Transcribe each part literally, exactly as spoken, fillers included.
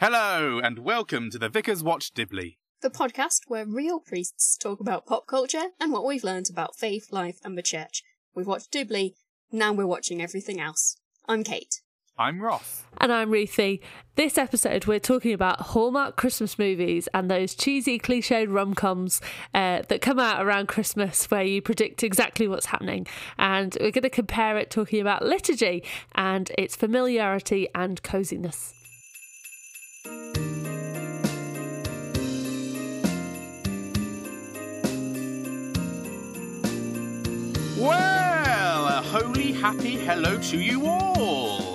Hello, and welcome to the Vicar's Watch Dibley, the podcast where real priests talk about pop culture and what we've learned about faith, life, and the church. We've watched Dibley, now we're watching everything else. I'm Kate. I'm Ross. And I'm Ruthie. This episode we're talking about Hallmark Christmas movies and those cheesy cliched rom-coms uh, that come out around Christmas where you predict exactly what's happening. And we're going to compare it talking about liturgy and its familiarity and coziness. Well, a holy happy hello to you all.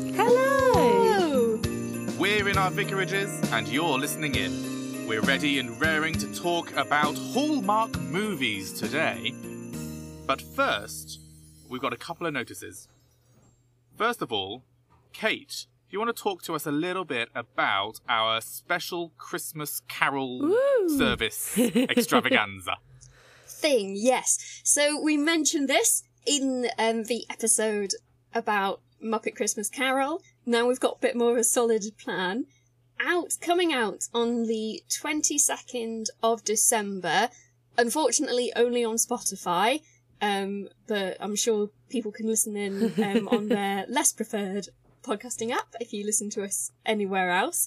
Hello! We're in our vicarages and you're listening in. We're ready and raring to talk about Hallmark movies today. But first, we've got a couple of notices. First of all, Kate, do you want to talk to us a little bit about our special Christmas Carol Woo. service extravaganza? Thing, yes. So we mentioned this in um, the episode about Muppet Christmas Carol. Now we've got a bit more of a solid plan. Out, coming out on the twenty-second of December. Unfortunately, only on Spotify. Um, but I'm sure people can listen in um, on their less preferred podcasting app if you listen to us anywhere else.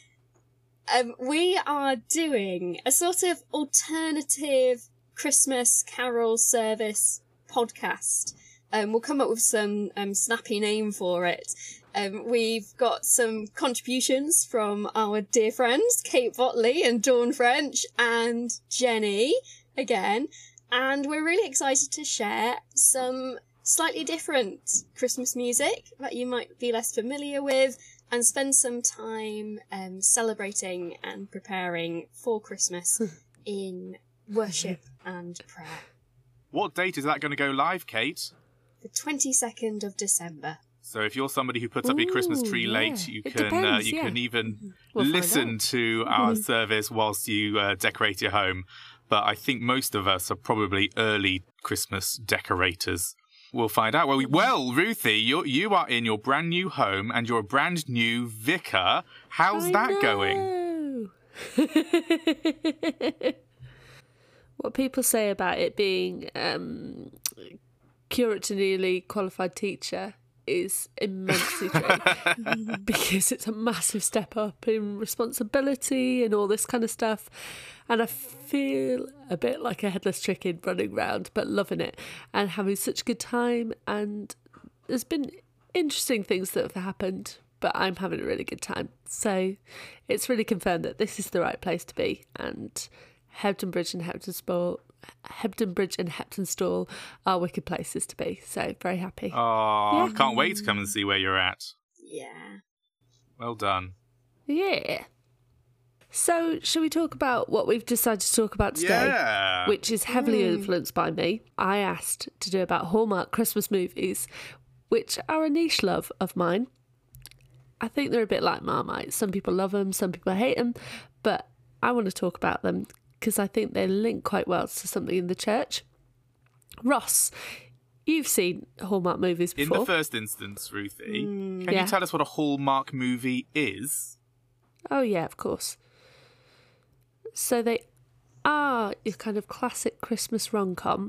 Um, we are doing a sort of alternative Christmas Carol service podcast. Um, we'll come up with some um, snappy name for it. Um, we've got some contributions from our dear friends, Kate Botley and Dawn French and Jenny, again. And we're really excited to share some slightly different Christmas music that you might be less familiar with and spend some time um, celebrating and preparing for Christmas in worship and prayer. What date is that going to go live, Kate? The twenty-second of December. So if you're somebody who puts up your Christmas Ooh, tree yeah. late, you It can depends, uh, you yeah. can even We'll find listen out. to our service whilst you uh, decorate your home. But I think most of us are probably early Christmas decorators. We'll find out. Well, we, well, Ruthie, you you are in your brand new home and you're a brand new vicar. How's I that going? going? What people say about it being um, curate to newly qualified teacher is immensely true because it's a massive step up in responsibility and all this kind of stuff. And I feel a bit like a headless chicken running around, but loving it and having such a good time. And there's been interesting things that have happened, but I'm having a really good time. So it's really confirmed that this is the right place to be. And Hebden Bridge and Hepton Stall, Hebden Bridge and Hepton Stall are wicked places to be. So very happy. Oh, Yeah. can't wait to come and see where you're at. Yeah. Well done. Yeah. So, shall we talk about what we've decided to talk about today? Yeah. Which is heavily Mm. influenced by me. I asked to do about Hallmark Christmas movies, which are a niche love of mine. I think they're a bit like Marmite. Some people love them, some people hate them, but I want to talk about them because I think they link quite well to something in the church. Ross, you've seen Hallmark movies In before. the first instance, Ruthie, Mm. can Yeah. you tell us what a Hallmark movie is? Oh, yeah, of course. So they are your kind of classic Christmas rom-com.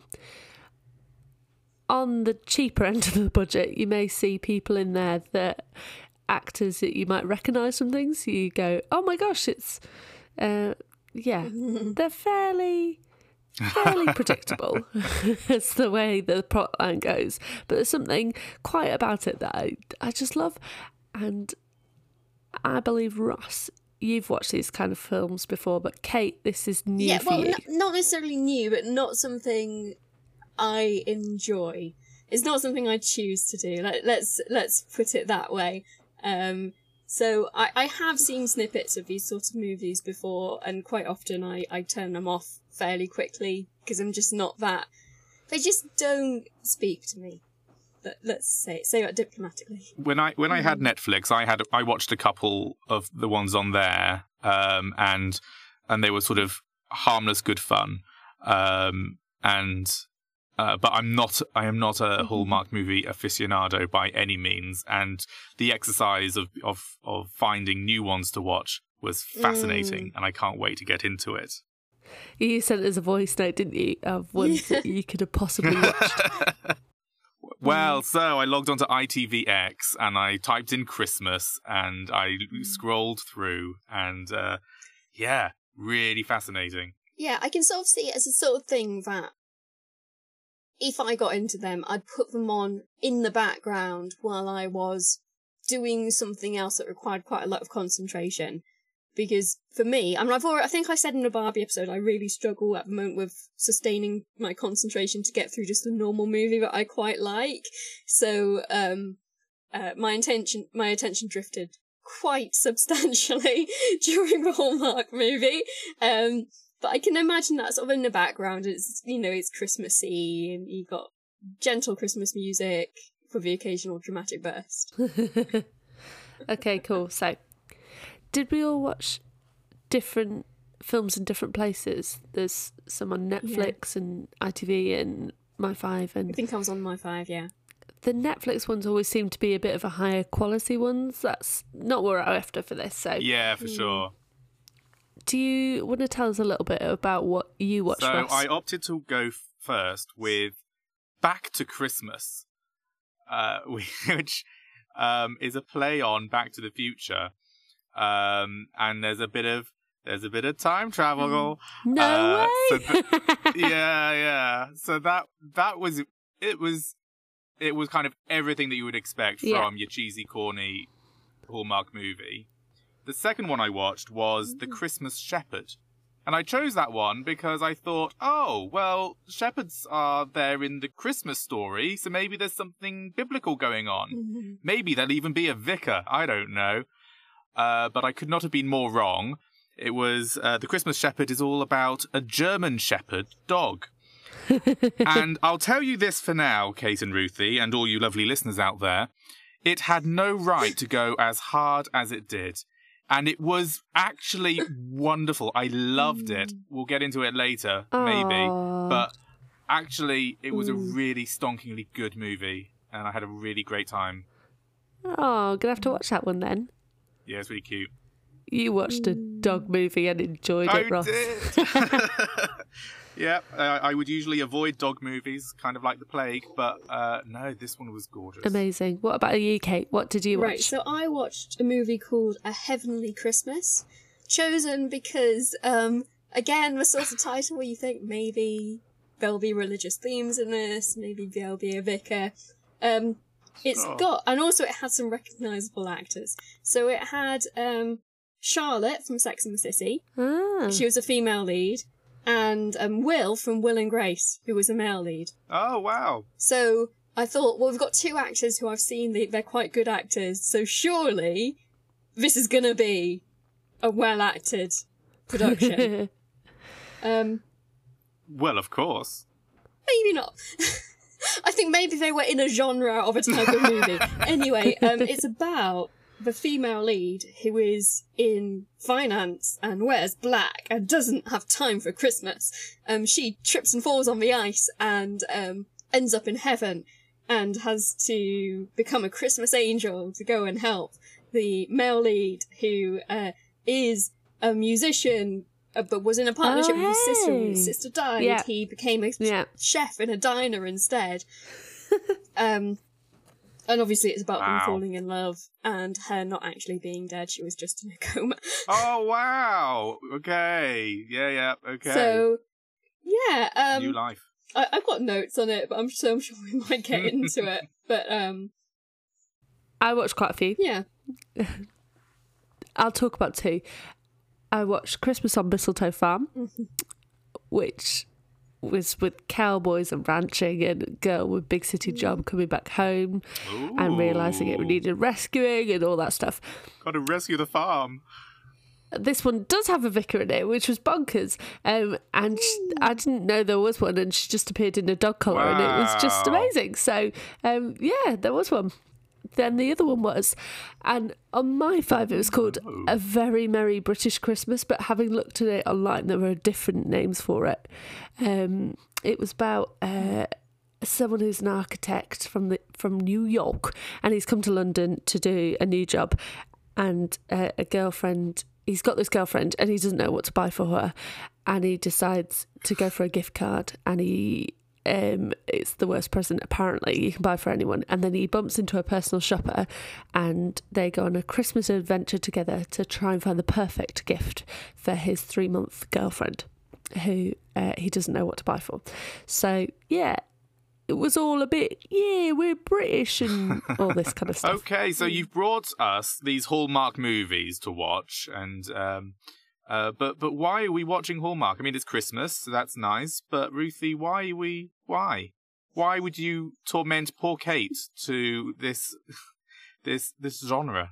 On the cheaper end of the budget, you may see people in there that actors that you might recognise from things. You go, oh my gosh, it's... Uh, yeah, they're fairly... fairly predictable. It's the way the plot line goes. But there's something quite about it that I, I just love. And I believe, Ross, you've watched these kind of films before, but Kate, this is new Yeah, for well, you. n- not necessarily new, but not something I enjoy. It's not something I choose to do. Like, let's let's put it that way. Um, so I, I have seen snippets of these sorts of movies before, and quite often I, I turn them off fairly quickly because I'm just not that. They just don't speak to me. But let's say say that diplomatically. When I when I had Netflix, I had I watched a couple of the ones on there, um, and and they were sort of harmless, good fun, um, and Uh, but I'm not. I am not a Hallmark movie aficionado by any means, and the exercise of of, of finding new ones to watch was fascinating, mm. and I can't wait to get into it. You sent us a voice note, didn't you, of ones that you could have possibly watched? Well, so I logged onto I T V X and I typed in Christmas and I scrolled through, and uh, yeah, really fascinating. Yeah, I can sort of see it as a sort of thing that if I got into them, I'd put them on in the background while I was doing something else that required quite a lot of concentration. Because for me, I mean, I've already, I think I said in a Barbie episode, I really struggle at the moment with sustaining my concentration to get through just a normal movie that I quite like. So, um, uh, my intention, my attention drifted quite substantially during the Hallmark movie. Um, but I can imagine that sort of in the background. It's, you know, it's Christmassy and you got gentle Christmas music for the occasional dramatic burst. Okay, cool. So, did we all watch different films in different places? There's some on Netflix yeah. and I T V and My Five. And I think I was on My Five, yeah. The Netflix ones always seem to be a bit of a higher quality ones. That's not what we're after for this. So yeah, for mm. sure. Do you want to tell us a little bit about what you watched? So Ross? I opted to go first with Back to Christmas, uh, which um, is a play on Back to the Future. Um, and there's a bit of there's a bit of time travel. No uh, way. So th- yeah, yeah. So that that was it was it was kind of everything that you would expect from yeah. your cheesy, corny Hallmark movie. The second one I watched was The Christmas Shepherd, and I chose that one because I thought, oh well, shepherds are there in the Christmas story, so maybe there's something biblical going on. Mm-hmm. Maybe there'll even be a vicar. I don't know. Uh, but I could not have been more wrong. It was, uh, The Christmas Shepherd is all about a German Shepherd dog. And I'll tell you this for now, Kate and Ruthie, and all you lovely listeners out there. It had no right to go as hard as it did. And it was actually wonderful. I loved it. We'll get into it later, maybe. Aww. But actually, it was a really stonkingly good movie. And I had a really great time. Oh, gonna have to watch that one then. Yeah, it's really cute. You watched a dog movie and enjoyed it, I Ross. did. Yeah, uh, I would usually avoid dog movies, kind of like the plague, but uh, no, this one was gorgeous. Amazing. What about you, Kate? What did you watch? Right, so I watched a movie called A Heavenly Christmas, chosen because, um, again, the sort of title where you think maybe there'll be religious themes in this, maybe there'll be a vicar. Um, it's oh. got, and also it had some recognisable actors. So it had um, Charlotte from Sex and the City. Ah. She was a female lead. And um, Will from Will and Grace, who was a male lead. Oh, wow. So I thought, well, we've got two actors who I've seen, they, they're quite good actors, so surely this is going to be a well-acted production. um, well, of course. Maybe not. I think maybe they were in a genre of a type of movie. Anyway, um, it's about the female lead who is in finance and wears black and doesn't have time for Christmas. Um, she trips and falls on the ice and um, ends up in heaven and has to become a Christmas angel to go and help the male lead who uh, is a musician uh, but was in a partnership oh, with his hey. sister. When his sister died, yeah. he became a yeah. chef in a diner instead. um, And obviously it's about wow. them falling in love and her not actually being dead. She was just in a coma. Oh, wow. Okay. Yeah, yeah. Okay. So, yeah. Um, New life. I, I've got notes on it, but I'm, so I'm sure we might get into it. But, um... I watched quite a few. Yeah. I'll talk about two. I watched Christmas on Mistletoe Farm, mm-hmm. which was with cowboys and ranching and a girl with big city job coming back home Ooh. and realising it needed rescuing and all that stuff. Got to rescue the farm. This one does have a vicar in it, which was bonkers. Um, and she, I didn't know there was one, and she just appeared in a dog collar, wow. and it was just amazing. So, um, yeah, there was one. Then the other one was, and on My Five it was called oh. A Very Merry British Christmas, but having looked at it online there were different names for it. Um, it was about uh, someone who's an architect from the from New York, and he's come to London to do a new job, and uh, a girlfriend. He's got this girlfriend, and he doesn't know what to buy for her, and he decides to go for a gift card, and he. Um, it's the worst present apparently you can buy for anyone, and then he bumps into a personal shopper and they go on a Christmas adventure together to try and find the perfect gift for his three month girlfriend who uh, he doesn't know what to buy for. So yeah, it was all a bit yeah we're British and all this kind of stuff. Okay, so you've brought us these Hallmark movies to watch, and um Uh, but but why are we watching Hallmark? I mean, it's Christmas, so that's nice. But Ruthie, why are we? Why? Why would you torment poor Kate to this this this genre?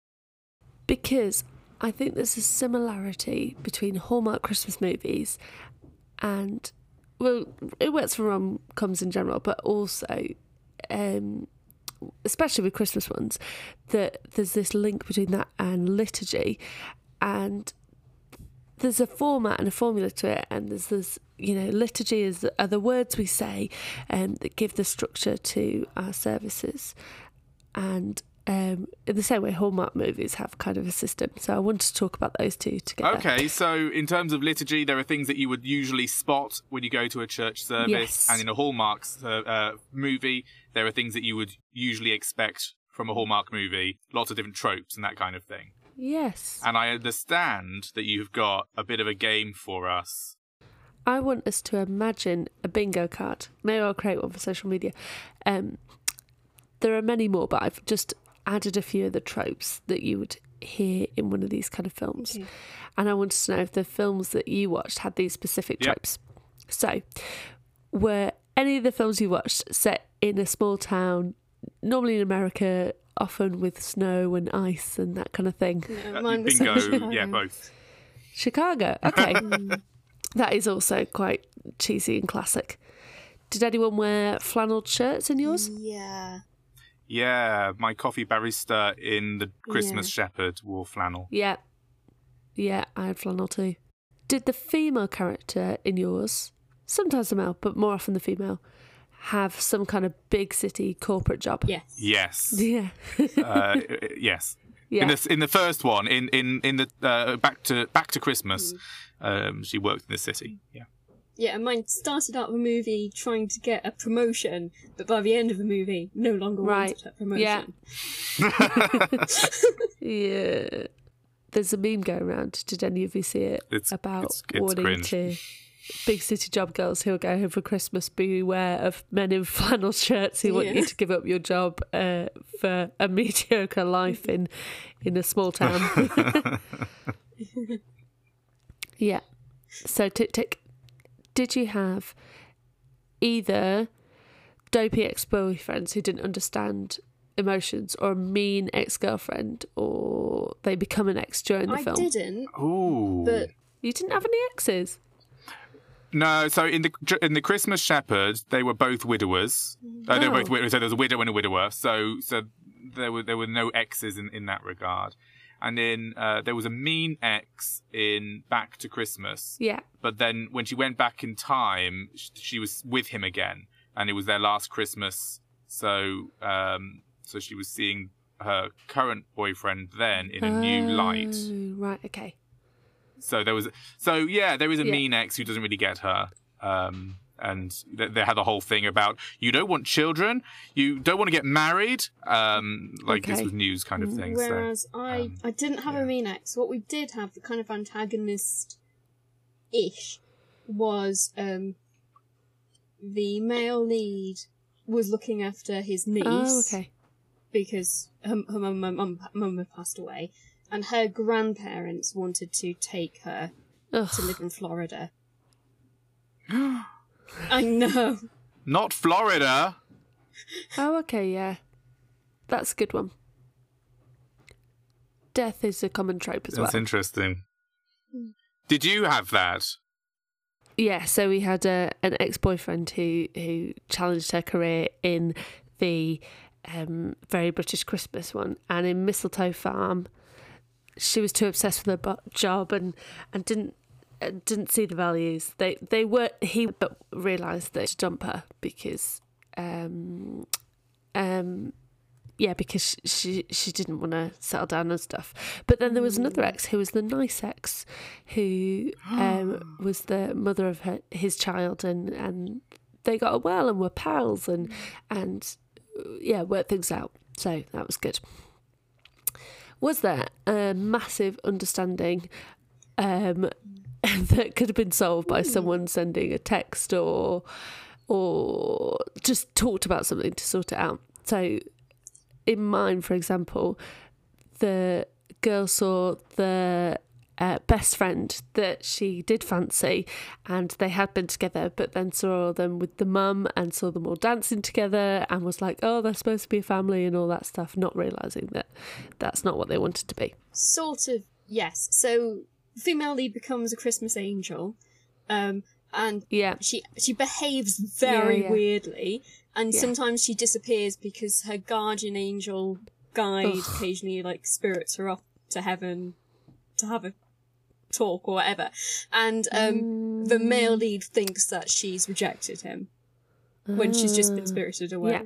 Because I think there's a similarity between Hallmark Christmas movies and, well, it works for rom-coms in general, but also, um, especially with Christmas ones, that there's this link between that and liturgy, and there's a format and a formula to it, and there's this, you know, liturgy is are the words we say um, that give the structure to our services, and um, in the same way Hallmark movies have kind of a system. So I wanted to talk about those two together. Okay, so in terms of liturgy, there are things that you would usually spot when you go to a church service, Yes. and in a Hallmark uh, uh, movie, there are things that you would usually expect from a Hallmark movie, lots of different tropes and that kind of thing. Yes. And I understand that you've got a bit of a game for us. I want us to imagine a bingo card. Maybe I'll create one for social media. Um, there are many more, but I've just added a few of the tropes that you would hear in one of these kind of films. Okay. And I wanted to know if the films that you watched had these specific Yep. tropes. So, were any of the films you watched set in a small town, normally in America, often with snow and ice and that kind of thing? No, Uh, mine was bingo, Chicago. yeah, both. Chicago, okay. That is also quite cheesy and classic. Did anyone wear flannel shirts in yours? Yeah. Yeah, my coffee barista in The Christmas Shepherd wore flannel. Yeah. Yeah, I had flannel too. Did the female character in yours, sometimes the male, but more often the female, have some kind of big city corporate job? Yes. Yes. Yeah. uh, yes. Yeah. In the in the first one, in in in the uh, back to back to Christmas, um, she worked in the city. Yeah. Yeah, and mine started out the movie trying to get a promotion, but by the end of the movie, no longer Right. wanted that promotion. Yeah. There's a meme going around. Did any of you see it? It's- about it's- it's wanting cringe. to big city job girls who are going home for Christmas, beware of men in flannel shirts who want Yeah. you to give up your job uh, for a mediocre life in in a small town. Yeah. So tick tick. Did you have either dopey ex-boyfriends who didn't understand emotions, or a mean ex-girlfriend, or they become an ex during the I film? didn't, Ooh. but You didn't have any exes? No, so in the in the Christmas Shepherd, they were both widowers. Uh, they were Oh. both widowers. So there was a widow and a widower. So so there were there were no exes in, in that regard. And then uh, there was a mean ex in Back to Christmas. Yeah. But then when she went back in time, sh- she was with him again, and it was their last Christmas. So um, so she was seeing her current boyfriend then in a new light. Oh, right, okay. So there was, so yeah, there is a Yeah. mean ex who doesn't really get her, um, and th- they had a whole thing about you don't want children, you don't want to get married, um, like this Okay. was news kind of thing. So whereas I, um, I didn't have yeah. a mean ex. What we did have, the kind of antagonist-ish, was um, the male lead was looking after his niece. Oh, okay. Because her, her mum, mum, mum, mum had passed away, and her grandparents wanted to take her Ugh. to live in Florida. I know. not Florida. Oh, okay, yeah. That's a good one. Death is a common trope as That's well. interesting. Did you have that? Yeah, so we had a, an ex-boyfriend who, who challenged her career in the um, very British Christmas one, and in Mistletoe Farm, she was too obsessed with her bo- job and, and didn't uh, didn't see the values. They they were he but realised that to dump her because um, um, yeah, because she she didn't want to settle down and stuff. But then there was another ex who was the nice ex, who um, was the mother of her, his child, and, and they got on well and were pals and and yeah, worked things out. So that was good. Was there a massive understanding um, that could have been solved by someone sending a text or or just talked about something to sort it out? So in mine, for example, the girl saw the uh, best friend that she did fancy, and they had been together, but then saw them with the mum and saw them all dancing together and was like, oh, they're supposed to be a family and all that stuff, not realising that that's not what they wanted to be. Sort of, yes. So the female lead becomes a Christmas angel, um, and yeah. she she behaves very Yeah, yeah. weirdly, and Yeah. sometimes she disappears because her guardian angel guide Ugh. occasionally like spirits her up to heaven to have a talk or whatever, and um, the male lead thinks that she's rejected him when she's just been spirited away. Yeah.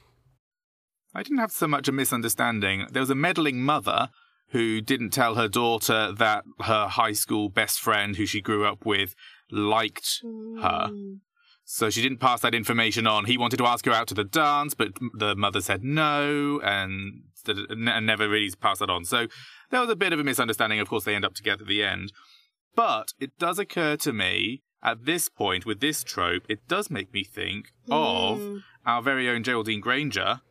I didn't have so much a misunderstanding. There was a meddling mother who didn't tell her daughter that her high school best friend, who she grew up with, liked her. So she didn't pass that information on. He wanted to ask her out to the dance, but the mother said no, and, and never really passed that on. So there was a bit of a misunderstanding. Of course, they end up together at the end. But it does occur to me, at this point, with this trope, it does make me think of our very own Geraldine Granger,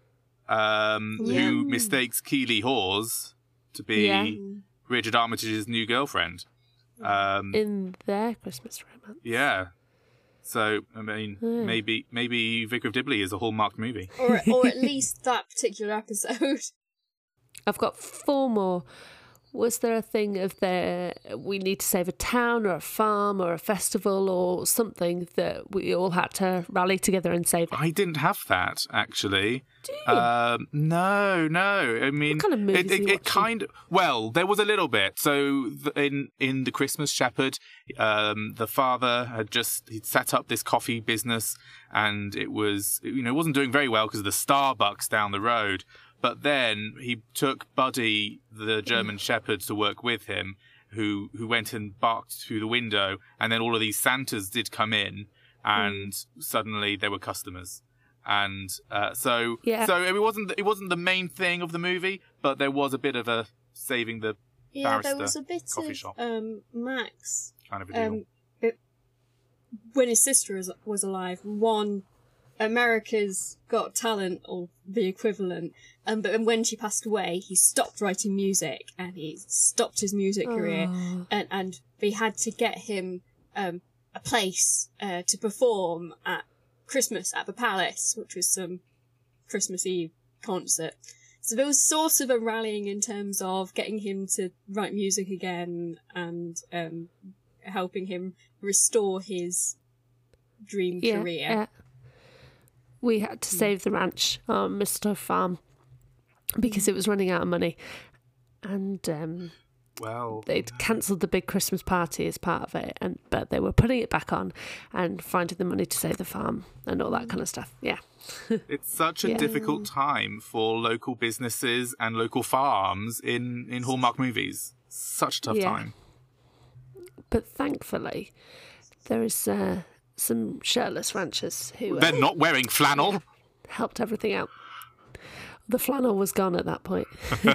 um, Yeah. who mistakes Keeley Hawes to be Yeah. Richard Armitage's new girlfriend. Um, In their Christmas romance. yeah. So, I mean, Hmm. maybe maybe Vicar of Dibley is a Hallmark movie. or or at least that particular episode. I've got four more. Was there a thing of there we need to save a town or a farm or a festival or something that we all had to rally together and save it? I didn't have that, actually. Do you? Um, no, no. I mean, What kind of movies it, are it, you it watching? kind of, well, there was a little bit. So th- in in The Christmas Shepherd, um, the father had just he'd set up this coffee business, and it was you know it wasn't doing very well because of the Starbucks down the road. But then he took Buddy, the German Shepherd, to work with him, who who went and barked through the window, and then all of these Santas did come in, and suddenly there were customers. And uh, so, Yeah. so it wasn't it wasn't the main thing of the movie, but there was a bit of a saving the Yeah, there barrister was a bit coffee of shop um, Max kind of a deal. um, it, when his sister was, was alive. One, America's Got Talent or the equivalent. Um, but when she passed away, he stopped writing music and he stopped his music career, Oh. and and they had to get him um, a place uh, to perform at Christmas at the Palace, which was some Christmas Eve concert. So there was sort of a rallying in terms of getting him to write music again and um, helping him restore his dream Yeah, career. yeah. We had to save the ranch on Mister Farm because it was running out of money. And um, Well, they'd cancelled the big Christmas party as part of it, and but they were putting it back on and finding the money to save the farm and all that kind of stuff. Yeah. it's such a Yeah. difficult time for local businesses and local farms in, in Hallmark movies. Such a tough Yeah. time. But thankfully, there is uh, some shirtless ranchers who uh, They're not wearing flannel. helped everything out. The flannel was gone at that point.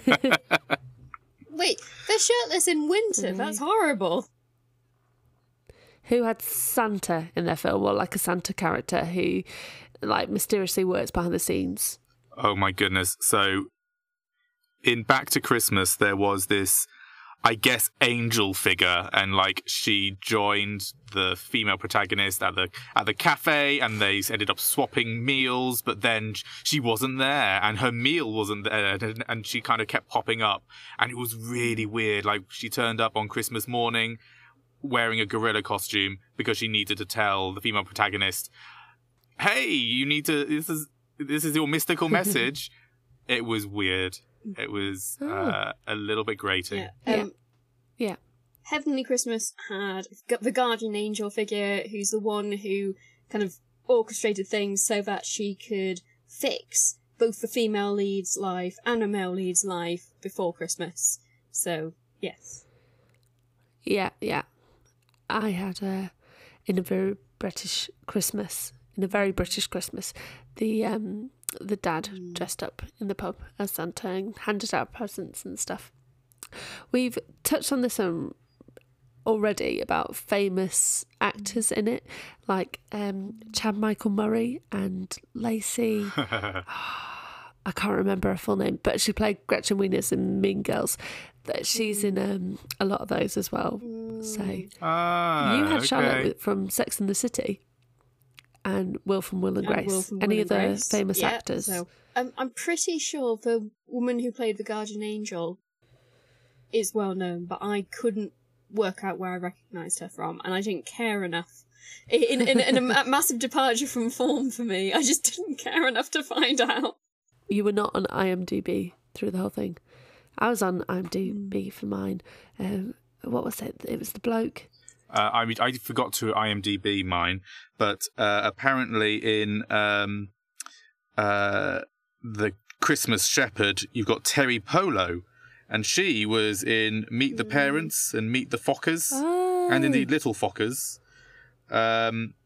Wait, they're shirtless in winter. That's horrible. Who had Santa in their film, or like a Santa character who, like, mysteriously works behind the scenes. Oh my goodness. So in Back to Christmas, there was this, I guess, angel figure, and like she joined the female protagonist at the at the cafe, and they ended up swapping meals, but then she wasn't there and her meal wasn't there, and, and she kind of kept popping up, and it was really weird. Like she turned up on Christmas morning wearing a gorilla costume because she needed to tell the female protagonist, hey, you need to, this is this is your mystical message. It was weird. It was uh, a little bit grating. Yeah. Yeah. Um, Yeah. Heavenly Christmas had got the guardian angel figure, who's the one who kind of orchestrated things so that she could fix both the female lead's life and a male lead's life before Christmas. So, yes. Yeah, yeah. I had a, in a very British Christmas, in a very British Christmas, the um the dad mm. dressed up in the pub as Santa and handed out presents and stuff. We've touched on this um, already about famous actors in it, like um, Chad Michael Murray and Lacey. I can't remember her full name, but she played Gretchen Wieners in Mean Girls. That she's in um, a lot of those as well. So ah, you had okay. Charlotte from Sex and the City, and Will from Will and Grace. And Will from Any Will and other Grace. famous Yeah, actors? So, um, I'm pretty sure the woman who played the Guardian Angel is well known, but I couldn't work out where I recognised her from, and I didn't care enough. In, in, in a massive departure from form for me, I just didn't care enough to find out. You were not on IMDb through the whole thing. I was on IMDb for mine. Um, what was it? It was the bloke. Uh, I I forgot to IMDb mine, but uh, apparently in um, uh, the Christmas Shepherd, you've got Terry Polo, and she was in Meet the Parents and Meet the Fockers, Oh. and indeed Little Fockers. Um,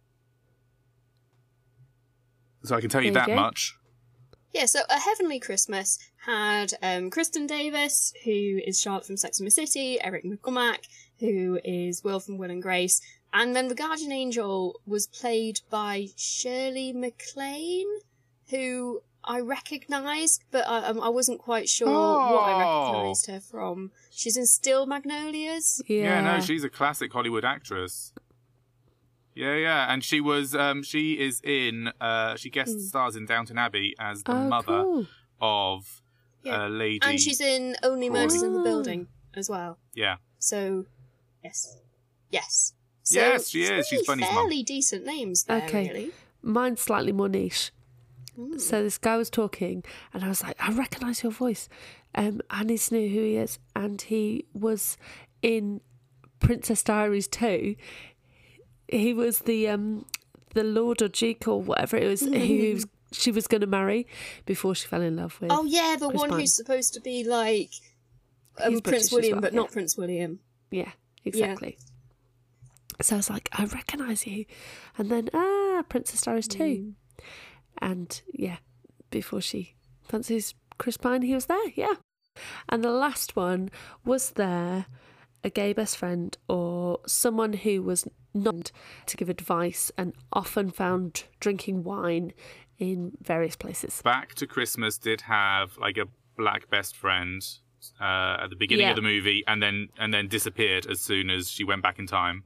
so I can tell you There you that go. much. Yeah, so A Heavenly Christmas had um, Kristen Davis, who is Charlotte from Sex and the City, Eric McCormack, who is Will from Will and Grace, and then the Guardian Angel was played by Shirley MacLaine, who I recognised, but I, um, I wasn't quite sure Oh. what I recognised her from. She's in Still Magnolias. Yeah. Yeah, no, she's a classic Hollywood actress. Yeah, yeah, and she was, um, she is in, uh, she guest stars in Downton Abbey as the Oh, mother cool. of Yeah. uh, Lady. And she's in Only Murders in the Oh. Building as well. Yeah. So, yes. Yes. So Yes, she is. She's three Bunny's mum. fairly decent names there, Okay. really. Mine's slightly more niche. Mm. So this guy was talking, and I was like, I recognise your voice. Um, I need to know who he is. And he was in Princess Diaries two. He was the um, the Lord or Duke or whatever it was who he was, she was going to marry before she fell in love with. Oh, yeah, the Chris one Pine. who's supposed to be like um, He's British Prince as William, well, but yeah. not Prince William. Yeah, exactly. So I was like, I recognise you. And then, ah, Princess Diaries two. And yeah, before she fancies Chris Pine, he was there, yeah. And the last one, was there a gay best friend or someone who was not to give advice and often found drinking wine in various places? Back to Christmas did have like a black best friend uh, at the beginning Yeah. of the movie, and then and then disappeared as soon as she went back in time.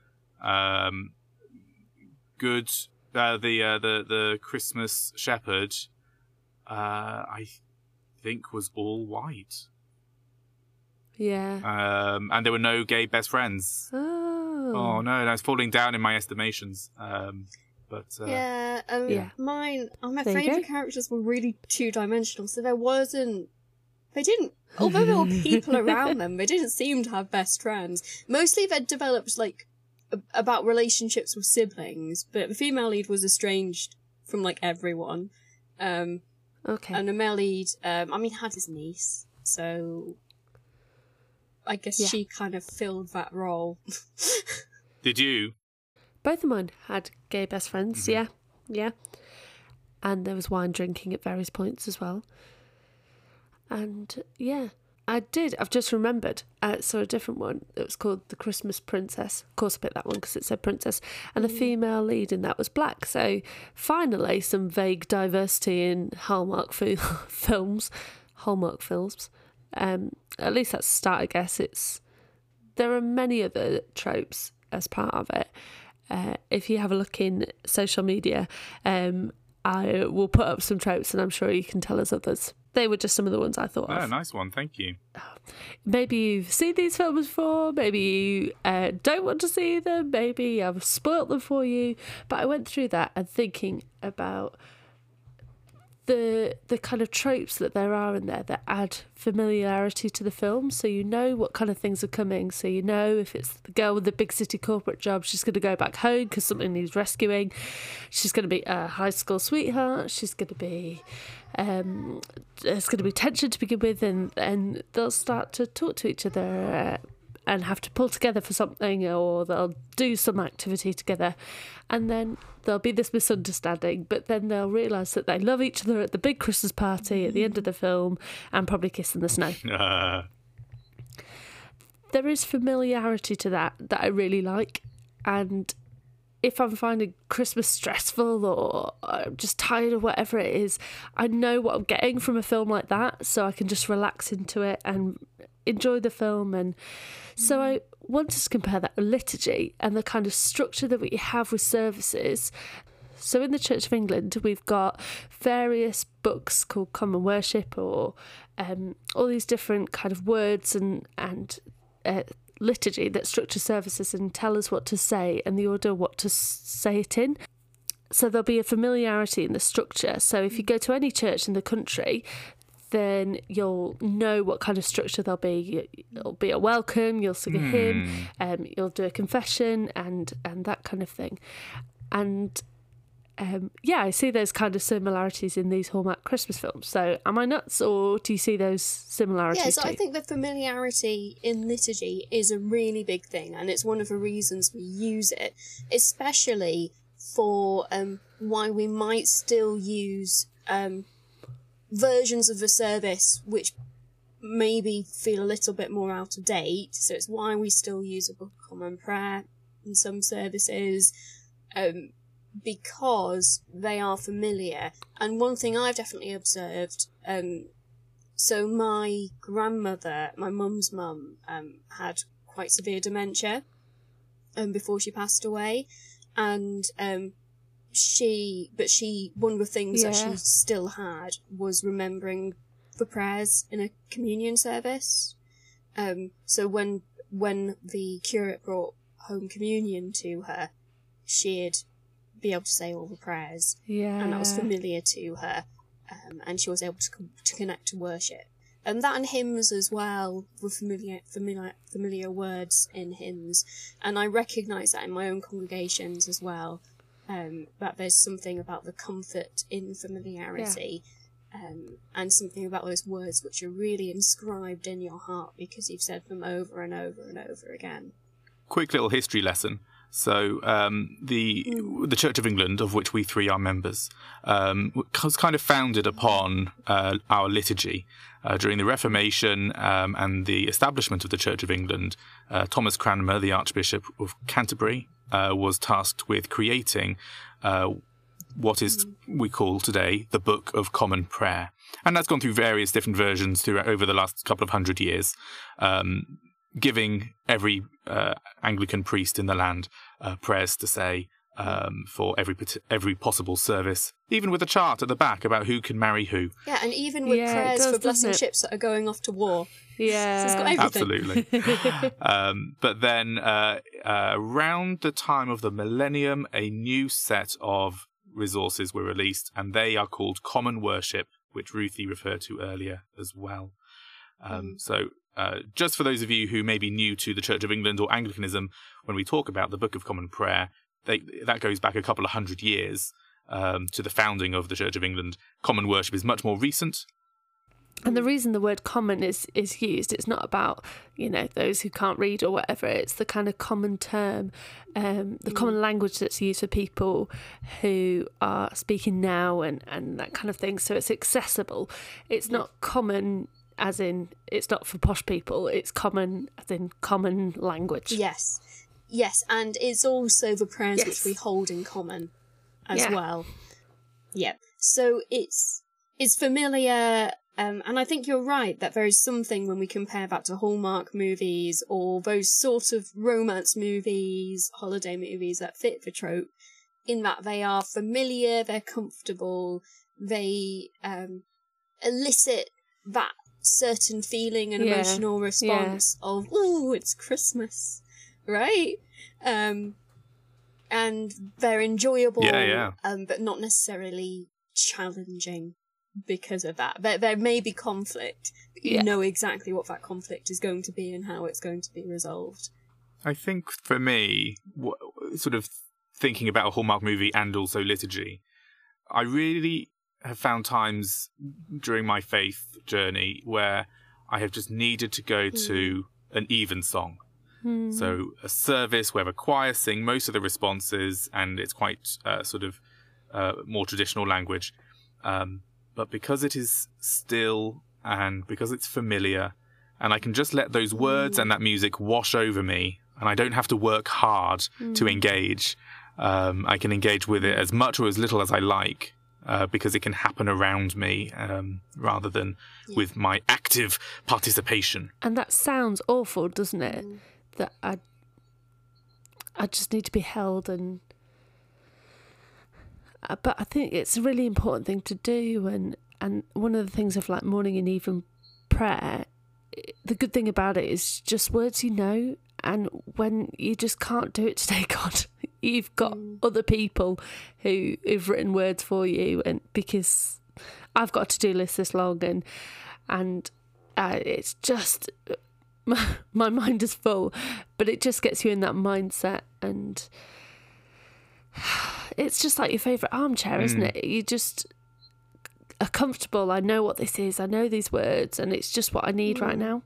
Um, good. Uh, the uh, the the Christmas Shepherd, uh, I think, was all white. Yeah. Um, and there were no gay best friends. Oh. Oh no, that's falling down in my estimations. Um, but uh, Yeah, um, Yeah. mine, I'm There you afraid the go. characters were really two-dimensional, so there wasn't, they didn't, although there were people around them, they didn't seem to have best friends. Mostly they developed, like, a- about relationships with siblings, but the female lead was estranged from, like, everyone. Um, Okay. and the male lead, um, I mean, had his niece, so I guess Yeah. she kind of filled that role. did you? Both of mine had gay best friends, Mhm. yeah, yeah. And there was wine drinking at various points as well. And yeah, I did. I've just remembered. I saw a different one that was called The Christmas Princess. Of course, I picked that one because it said princess. And the female lead in that was black. So finally, some vague diversity in Hallmark fi- films. Hallmark films. Um, at least that's a start, I guess. It's there are many other tropes as part of it. Uh, if you have a look in social media, um, I will put up some tropes, and I'm sure you can tell us others. They were just some of the ones I thought Oh, of. nice one. Thank you. Maybe you've seen these films before, maybe you uh, don't want to see them, maybe I've spoilt them for you. But I went through that and thinking about the the kind of tropes that there are in there that add familiarity to the film, so you know what kind of things are coming. So you know if it's the girl with the big city corporate job, she's going to go back home because something needs rescuing. She's going to be a high school sweetheart. She's going to be um, there's going to be tension to begin with, and and they'll start to talk to each other. Uh, and have to pull together for something, or they'll do some activity together, and then there'll be this misunderstanding, but then they'll realise that they love each other at the big Christmas party at the end of the film, and probably kiss in the snow. Uh. There is familiarity to that that I really like, and if I'm finding Christmas stressful or I'm just tired or whatever it is, I know what I'm getting from a film like that, so I can just relax into it and enjoy the film. And so I wanted to compare that with liturgy and the kind of structure that we have with services. So in the Church of England, we've got various books called Common Worship, or um, all these different kind of words and, and uh, liturgy that structure services and tell us what to say and the order what to say it in. So there'll be a familiarity in the structure. So if you go to any church in the country, then you'll know what kind of structure there'll be. It'll be a welcome, you'll sing a mm. hymn, um, you'll do a confession and, and that kind of thing. And um, yeah, I see those kind of similarities in these Hallmark Christmas films. So am I nuts, or do you see those similarities Yeah, so too? I think the familiarity in liturgy is a really big thing, and it's one of the reasons we use it, especially for um, why we might still use um, versions of the service which maybe feel a little bit more out of date. So it's why we still use a Book of Common Prayer in some services, um, because they are familiar. And one thing I've definitely observed, um, so my grandmother, my mum's mum, um, had quite severe dementia um, before she passed away. And um, she, but she, one of the things yeah. that she still had was remembering the prayers in a communion service. Um, so when when the curate brought home communion to her, she'd be able to say all the prayers, yeah, and that was familiar to her, um, and she was able to com- to connect to worship. And that and hymns as well, were familiar, familiar, familiar words in hymns. And I recognise that in my own congregations as well, um, that there's something about the comfort in familiarity, yeah. um, and something about those words which are really inscribed in your heart because you've said them over and over and over again. Quick little history lesson. So um, the mm. the Church of England, of which we three are members, um, was kind of founded upon uh, our liturgy. Uh, during the Reformation um, and the establishment of the Church of England, uh, Thomas Cranmer, the Archbishop of Canterbury, uh, was tasked with creating uh, what is mm. we call today the Book of Common Prayer. And that's gone through various different versions through, over the last couple of hundred years, um, giving every uh, Anglican priest in the land uh, prayers to say um, for every every possible service, even with a chart at the back about who can marry who. Yeah, and even with yeah, prayers does, for blessing ships that are going off to war. Yeah, so it's got everything. Absolutely. um, but then uh, uh, around the time of the millennium, a new set of resources were released, and they are called Common Worship, which Ruthie referred to earlier as well. Um, mm. So uh, just for those of you who may be new to the Church of England or Anglicanism, when we talk about the Book of Common Prayer, they, that goes back a couple of hundred years um, to the founding of the Church of England. Common Worship is much more recent. And the reason the word common is, is used, it's not about, you know, those who can't read or whatever. It's the kind of common term, um, the mm. common language that's used for people who are speaking now and, and that kind of thing. So it's accessible. It's not common as in, it's not for posh people. It's common as in common language. Yes. Yes, and it's also the prayers yes. which we hold in common as yeah. well. Yeah. So it's it's familiar, um, and I think you're right that there is something when we compare that to Hallmark movies or those sort of romance movies, holiday movies that fit the trope, in that they are familiar, they're comfortable, they um, elicit that certain feeling and yeah. emotional response yeah. of, ooh, it's Christmas. Right? Um, and they're enjoyable, yeah, yeah. Um, but not necessarily challenging. because of that. There, there may be conflict, but you Yeah. know exactly what that conflict is going to be and how it's going to be resolved. I think for me, w- sort of thinking about a Hallmark movie and also liturgy, I really have found times during my faith journey where I have just needed to go to an even song. Mm. So a service where the choir sing most of the responses, and it's quite uh, sort of uh, more traditional language. Um, but because it is still and because it's familiar, and I can just let those words and that music wash over me, and I don't have to work hard to engage. Um, I can engage with it as much or as little as I like, uh, because it can happen around me um, rather than Yeah. with my active participation. And that sounds awful, doesn't it? That I, I just need to be held, and uh, but I think it's a really important thing to do. And and one of the things of like morning and evening prayer, i- the good thing about it is just words you know. And when you just can't do it today, God, you've got other people who who've written words for you, and because I've got a to-do list this long, and and uh, it's just my, my mind is full, but it just gets you in that mindset, and it's just like your favourite armchair, isn't it? You just are comfortable. I know what this is. I know these words, and it's just what I need right now.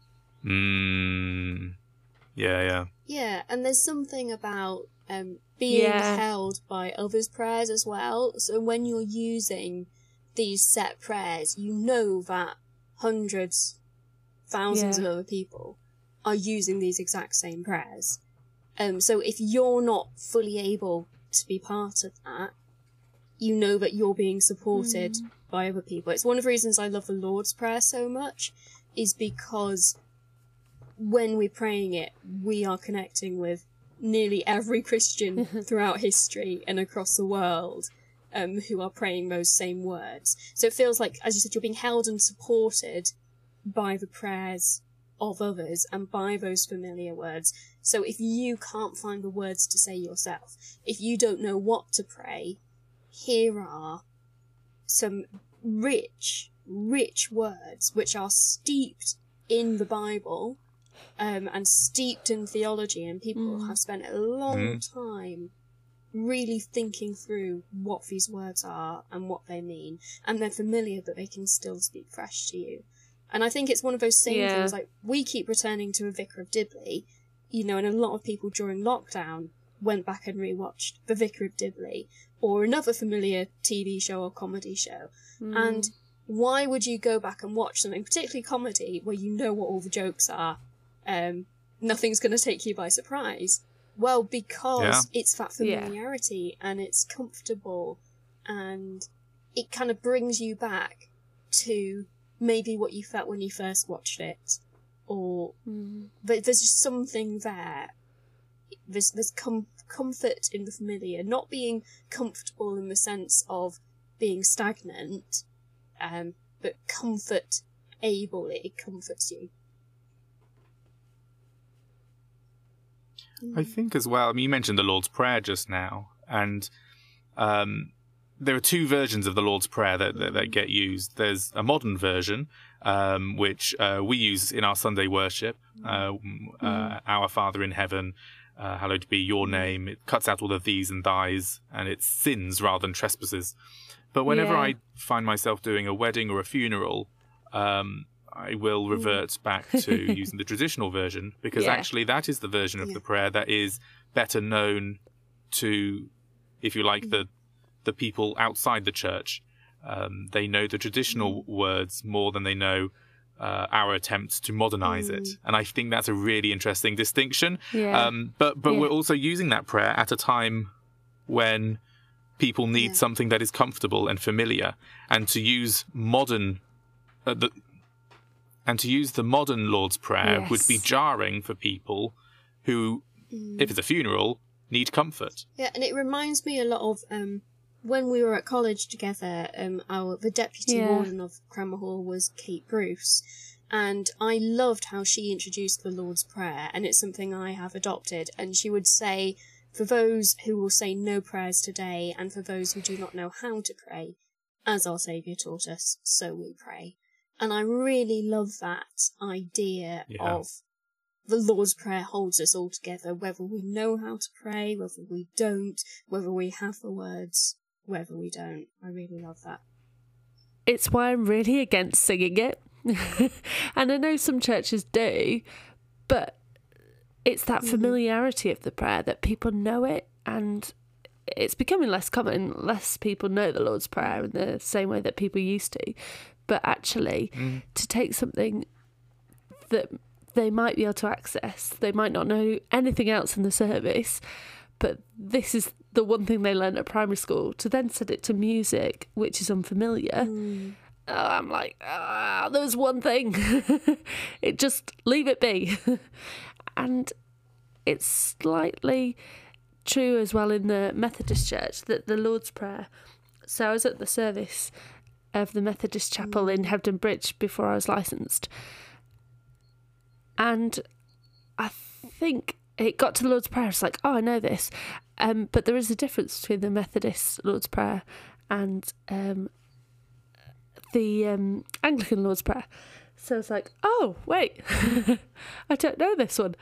Mm. Yeah, yeah. Yeah, and there's something about um, being Yeah. held by others' prayers as well. So when you're using these set prayers, you know that hundreds, thousands Yeah. of other people are using these exact same prayers. Um, so if you're not fully able to be part of that, you know that you're being supported by other people. It's one of the reasons I love the Lord's Prayer so much, is because when we're praying it, we are connecting with nearly every Christian throughout history and across the world um, who are praying those same words. So it feels like, as you said, you're being held and supported by the prayers of others and by those familiar words. So if you can't find the words to say yourself, if you don't know what to pray, here are some rich, rich words which are steeped in the Bible um, and steeped in theology, and people have spent a long time really thinking through what these words are and what they mean, and they're familiar, but they can still speak fresh to you. And I think it's one of those same Yeah. things, like, we keep returning to A Vicar of Dibley, you know, and a lot of people during lockdown went back and rewatched The Vicar of Dibley, or another familiar T V show or comedy show. And why would you go back and watch something, particularly comedy, where you know what all the jokes are? Um, nothing's going to take you by surprise. Well, because it's that Yeah. familiarity and it's comfortable, and it kind of brings you back to maybe what you felt when you first watched it, or but there's just something there. There's there's com- comfort in the familiar, not being comfortable in the sense of being stagnant, um, but comfort able. It comforts you. I think as well, I mean, you mentioned the Lord's Prayer just now, and um, there are two versions of the Lord's Prayer that, that, that get used. There's a modern version, um, which uh, we use in our Sunday worship, uh, uh, Our Father in Heaven, uh, hallowed be your name. It cuts out all the these and thys, and it's sins rather than trespasses. But whenever Yeah. I find myself doing a wedding or a funeral, um, I will revert back to using the traditional version, because Yeah. actually that is the version of Yeah. the prayer that is better known to, if you like, the the people outside the church. Um, they know the traditional words more than they know uh, our attempts to modernize it, and I think that's a really interesting distinction. Yeah. Um, but but Yeah. we're also using that prayer at a time when people need Yeah. something that is comfortable and familiar, and to use modern uh, the and to use the modern Lord's Prayer would be Yes. jarring for people who, if it's a funeral, need comfort. Yeah, and it reminds me a lot of um, when we were at college together. Um, our the deputy Yeah. warden of Cranmer Hall was Kate Bruce, and I loved how she introduced the Lord's Prayer, and it's something I have adopted. And she would say, for those who will say no prayers today, and for those who do not know how to pray, as our Saviour taught us, so we pray. And I really love that idea Yeah. of the Lord's Prayer holds us all together, whether we know how to pray, whether we don't, whether we have the words, whether we don't. I really love that. It's why I'm really against singing it. And I know some churches do, but it's that familiarity of the prayer that people know it, and it's becoming less common. Less people know the Lord's Prayer in the same way that people used to. But actually, mm. to take something that they might be able to access, they might not know anything else in the service, but this is the one thing they learn at primary school, to then set it to music, which is unfamiliar. Mm. Oh, I'm like, ah, there's one thing. It just leave it be. And it's slightly true as well in the Methodist Church that the Lord's Prayer. So I was at the service of the Methodist Chapel mm. in Hebden Bridge before I was licensed. And I think it got to the Lord's Prayer. It's like, oh, I know this. Um, but there is a difference between the Methodist Lord's Prayer and um, the um, Anglican Lord's Prayer. So it's like, oh, wait, I don't know this one.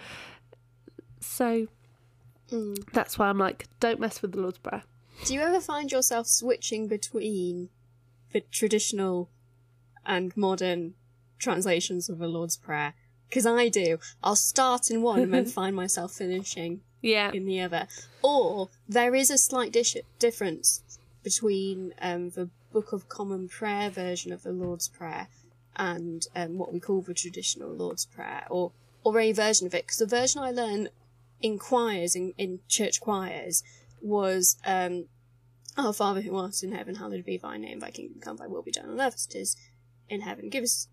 So mm. that's why I'm like, don't mess with the Lord's Prayer. Do you ever find yourself switching between the traditional and modern translations of the Lord's Prayer? Because I do. I'll start in one and then find myself finishing yeah. in the other. Or there is a slight dish- difference between um, the Book of Common Prayer version of the Lord's Prayer and um, what we call the traditional Lord's Prayer, or, or a version of it. Because the version I learned in choirs, in, in church choirs, was um, Our Father who art in heaven, hallowed be thy name, thy kingdom come, thy will be done on earth as it is in heaven. Give us...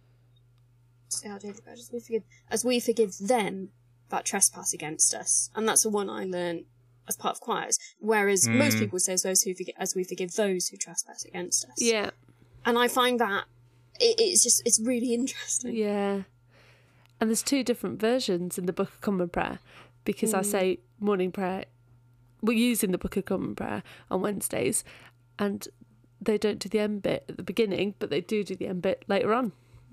Our daily bread, as we forgive, as we forgive them that trespass against us, and that's the one I learned as part of choirs. Whereas mm. most people say those who forgive, as we forgive those who trespass against us. Yeah, and I find that it, it's just it's really interesting. Yeah, and there's two different versions in the Book of Common Prayer, because mm. I say morning prayer. We're using the Book of Common Prayer on Wednesdays, and they don't do the end bit at the beginning, but they do do the end bit later on.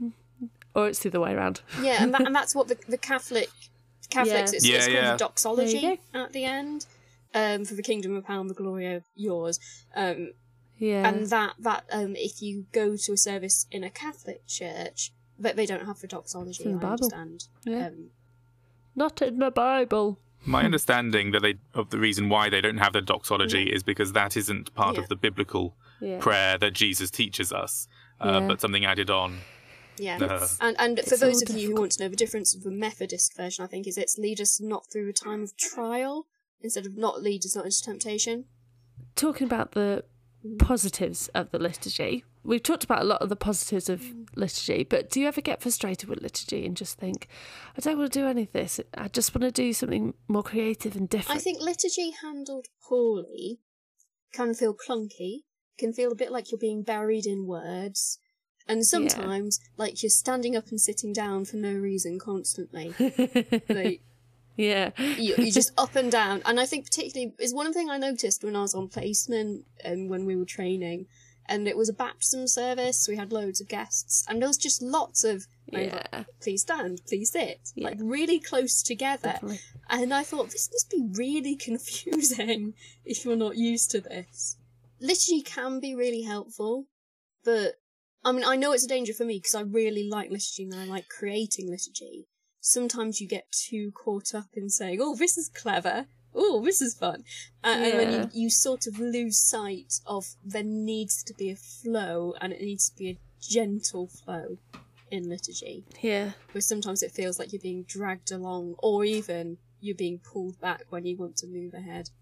Or it's the other way around. Yeah, and, that, and that's what the, the Catholic Catholics, yeah. it's, yeah, it's called yeah. the doxology at the end. Um, for the kingdom of power and the glory of yours. Um, yeah. And that, that um, if you go to a service in a Catholic church, but they don't have the doxology, in the I Bible. understand. Yeah. Um, Not in the Bible. My understanding that they of the reason why they don't have the doxology yeah. is because that isn't part yeah. of the biblical yeah. prayer that Jesus teaches us, uh, yeah. but something added on. Yeah, Uh, and and for it's those all of you who want to know the difference of the Methodist version, I think is it's lead us not through a time of trial instead of not lead us not into temptation. Talking about the positives of the liturgy, we've talked about a lot of the positives of liturgy, but do you ever get frustrated with liturgy and just think, I don't want to do any of this, I just want to do something more creative and different? I think liturgy handled poorly can feel clunky, can feel a bit like you're being buried in words. And sometimes, yeah. like, you're standing up and sitting down for no reason constantly. Like, yeah. you, you're just up and down. And I think particularly, is one thing I noticed when I was on placement and when we were training, and it was a baptism service, we had loads of guests, and there was just lots of, yeah. like, please stand, please sit, yeah. like, really close together. Definitely. And I thought, this must be really confusing if you're not used to this. Liturgy can be really helpful, but I mean, I know it's a danger for me because I really like liturgy and I like creating liturgy. Sometimes you get too caught up in saying, oh, this is clever. Oh, this is fun. Uh, yeah. And then you, you sort of lose sight of there needs to be a flow, and it needs to be a gentle flow in liturgy. Yeah. Where sometimes it feels like you're being dragged along, or even you're being pulled back when you want to move ahead.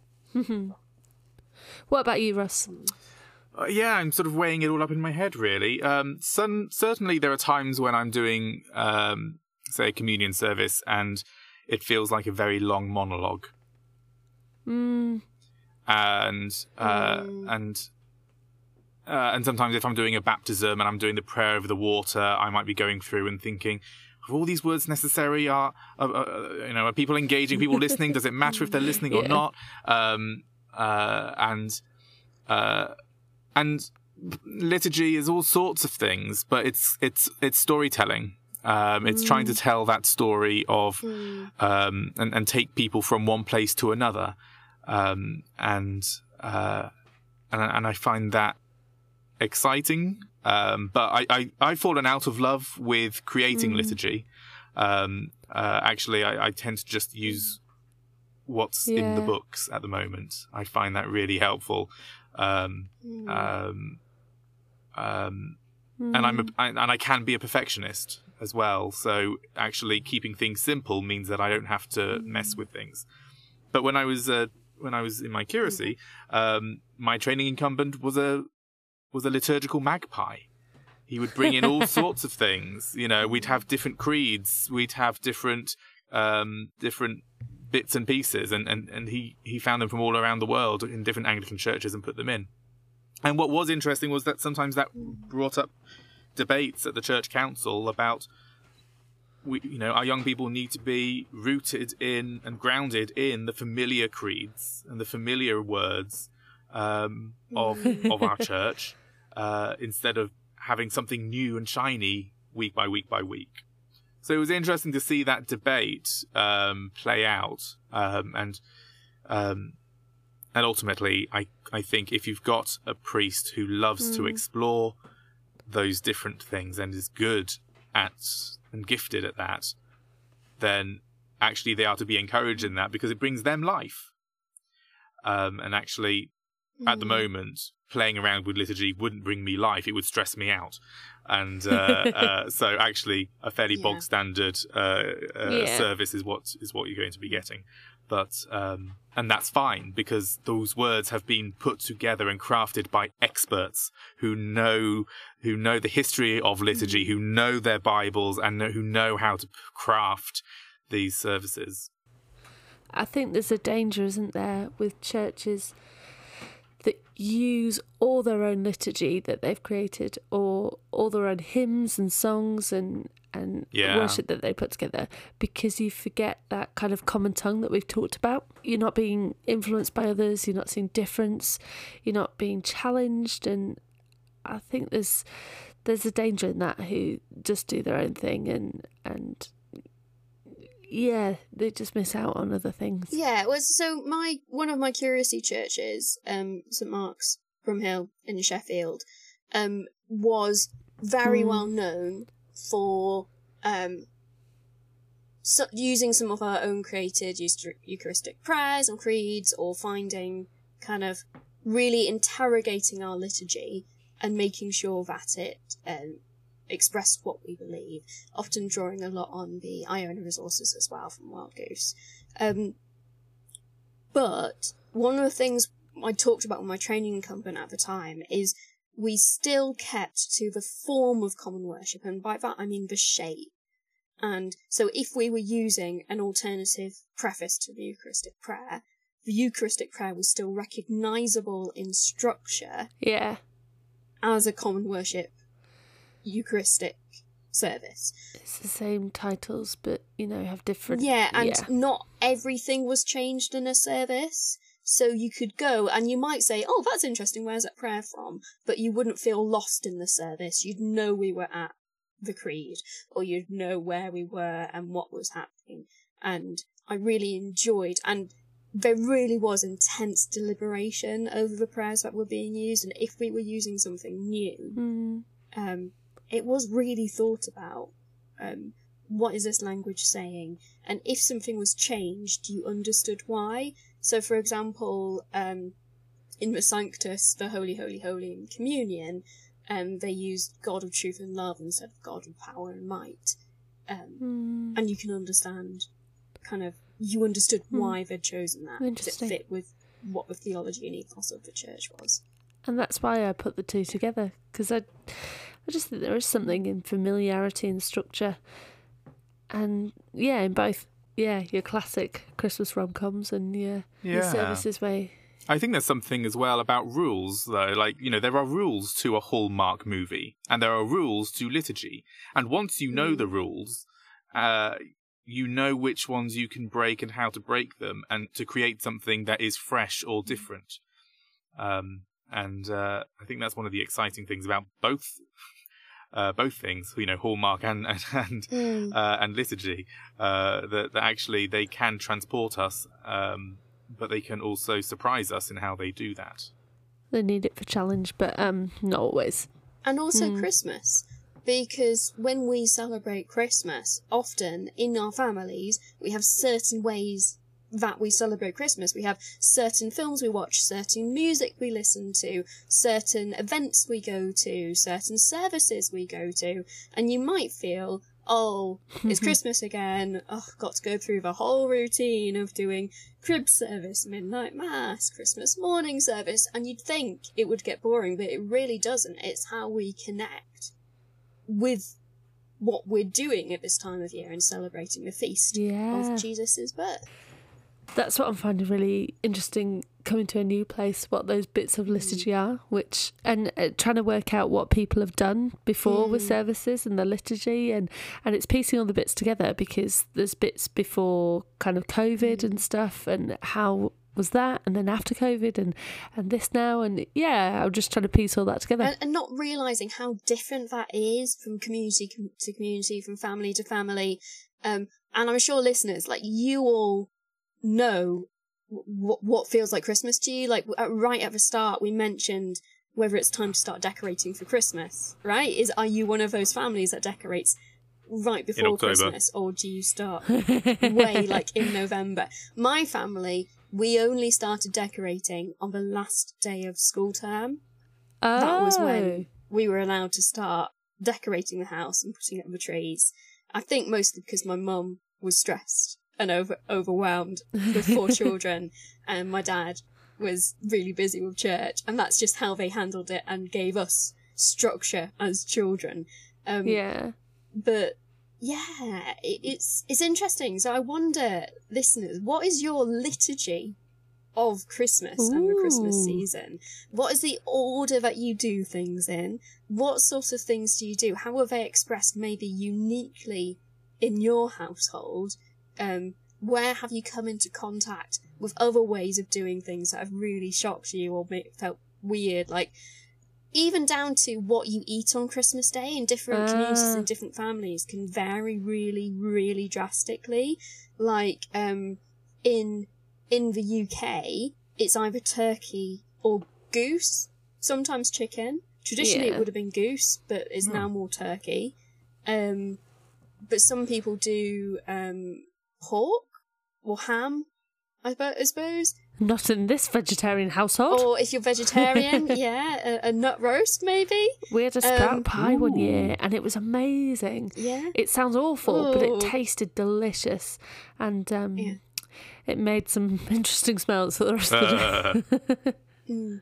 What about you, Russ? Uh, yeah, I'm sort of weighing it all up in my head, really. Um, some, certainly there are times when I'm doing, um, say, a communion service, and it feels like a very long monologue. Mm. And uh, Mm. and uh, and sometimes if I'm doing a baptism and I'm doing the prayer over the water, I might be going through and thinking, are all these words necessary? Are, are, are you know, are people engaging? People listening? Does it matter if they're listening or Yeah. not? Um, uh, and uh, and liturgy is all sorts of things, but it's it's it's storytelling. Um, it's mm. trying to tell that story of mm. um, and, and take people from one place to another, um, and uh, and and I find that exciting. Um, but I, I I've fallen out of love with creating mm. liturgy. Um, uh, actually, I, I tend to just use what's yeah. in the books at the moment. I find that really helpful. Um, mm. um, um, mm. and I'm a, I, and I can be a perfectionist as well. So actually, keeping things simple means that I don't have to mm. mess with things. But when I was uh, when I was in my curacy, um, my training incumbent was a was a liturgical magpie. He would bring in all sorts of things. You know, we'd have different creeds, we'd have different um, different bits and pieces, and, and, and he, he found them from all around the world in different Anglican churches and put them in. And what was interesting was that sometimes that brought up debates at the church council about, we, you know, our young people need to be rooted in and grounded in the familiar creeds and the familiar words um, of of our church, uh, instead of having something new and shiny week by week by week. So it was interesting to see that debate um, play out, um, and um, and ultimately, I I think if you've got a priest who loves mm. to explore those different things and is good at and gifted at that, then actually they are to be encouraged in that, because it brings them life. Um, and actually, mm. at the moment, playing around with liturgy wouldn't bring me life; it would stress me out. And uh, uh, so, actually, a fairly yeah. bog standard uh, uh, yeah. service is what is what you're going to be getting. But um, and that's fine, because those words have been put together and crafted by experts who know who know the history of liturgy, mm. who know their Bibles, and know, who know how to craft these services. I think there's a danger, isn't there, with churches that use all their own liturgy that they've created, or all their own hymns and songs and and yeah. worship that they put together, because you forget that kind of common tongue that we've talked about. You're not being influenced by others, you're not seeing difference, you're not being challenged, and I think there's there's a danger in that, who just do their own thing and and yeah, they just miss out on other things. Yeah, well, so my one of my curacy churches, um, St Mark's Brumhill in Sheffield, um, was very mm. well known for um, so using some of our own created Eucharistic prayers and creeds, or finding kind of really interrogating our liturgy and making sure that it um, expressed what we believe, often drawing a lot on the iron resources as well from Wild Goose. Um, but one of the things I talked about with my training incumbent at the time is we still kept to the form of common worship, and by that I mean the shape. And so if we were using an alternative preface to the Eucharistic prayer, the Eucharistic prayer was still recognisable in structure yeah. as a common worship Eucharistic service. It's the same titles, but, you know, have different... Yeah, and yeah. not everything was changed in a service. So you could go and you might say, oh, that's interesting, where's that prayer from? But you wouldn't feel lost in the service. You'd know we were at the creed, or you'd know where we were and what was happening. And I really enjoyed, and there really was intense deliberation over the prayers that were being used. And if we were using something new, mm. um, it was really thought about. Um, what is this language saying? And if something was changed, you understood why. So, for example, um, in the Sanctus, the Holy, Holy, Holy in Communion, um, they used God of Truth and Love instead of God of Power and Might. Um, mm. And you can understand, kind of, you understood mm. why they'd chosen that. Because it fit with what the theology and ethos of the church was. And that's why I put the two together, because I, I just think there is something in familiarity and structure. And, yeah, in both. Yeah, your classic Christmas rom-coms and your, yeah. your services way. I think there's something as well about rules, though. Like, you know, there are rules to a Hallmark movie, and there are rules to liturgy. And once you know the rules, uh, you know which ones you can break and how to break them, and to create something that is fresh or different. Um, and uh, I think that's one of the exciting things about both uh, both things, you know, Hallmark and and and, Mm. uh, and liturgy, uh, that, that actually they can transport us, um, but they can also surprise us in how they do that. They need it for challenge, but um, not always. And also Mm. Christmas, because when we celebrate Christmas, often in our families, we have certain ways that we celebrate Christmas. We have certain films we watch, certain music we listen to, certain events we go to, certain services we go to, and you might feel, oh, it's Christmas again, oh, got to go through the whole routine of doing crib service, midnight mass, Christmas morning service, and you'd think it would get boring, but it really doesn't. It's how we connect with what we're doing at this time of year and celebrating the feast Yeah. of Jesus' birth. That's what I'm finding really interesting, coming to a new place, what those bits of liturgy are, which and uh, trying to work out what people have done before with Mm. services and the liturgy, and and it's piecing all the bits together, because there's bits before kind of COVID and stuff, and how was that, and then after COVID, and and this now, and yeah, I'm just trying to piece all that together. And, and not realising how different that is from community com- to community, from family to family. Um, and I'm sure listeners, like you all know what what feels like Christmas to you. Like uh, right at the start, we mentioned whether it's time to start decorating for Christmas, right? Is are you one of those families that decorates right before October. Christmas, or do you start way like in November? My family, we only started decorating on the last day of school term. Oh, That was when we were allowed to start decorating the house and putting up the trees. I think mostly because my mum was stressed and over overwhelmed with four children, and my dad was really busy with church, and that's just how they handled it and gave us structure as children. Um, yeah. But yeah, it, it's it's interesting. So I wonder, listeners, what is your liturgy of Christmas and the Christmas Ooh. season? What is the order that you do things in? What sort of things do you do? How are they expressed maybe uniquely in your household? Um, where have you come into contact with other ways of doing things that have really shocked you or made, felt weird? Like, even down to what you eat on Christmas Day in different communities Ah. and different families can vary really, really drastically. Like, um, in in the U K, it's either turkey or goose, sometimes chicken. Traditionally, Yeah. it would have been goose, but it's now more turkey. Um, but some people do um, pork or ham, I spo- I suppose. Not in this vegetarian household. Or if you're vegetarian, yeah, a, a nut roast maybe. We had a sprout Um, pie one ooh. year, and it was amazing. Yeah. It sounds awful, but it Ooh. tasted delicious, and um, Yeah. it made some interesting smells for the rest of the day. Mm.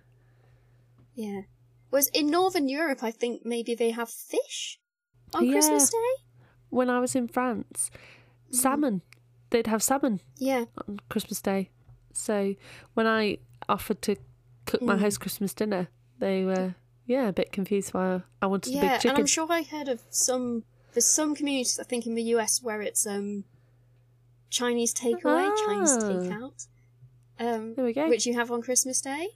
Yeah. Whereas in Northern Europe, I think maybe they have fish on Yeah. Christmas Day. When I was in France, salmon. They'd have salmon Yeah. on Christmas Day. So when I offered to cook my Mm. host Christmas dinner, they were yeah a bit confused why I wanted a Yeah, big and chicken. I'm sure I heard of some. There's some communities, I think, in the U S where it's um Chinese takeaway, Chinese Ah. takeout, um, There we go. which you have on Christmas Day.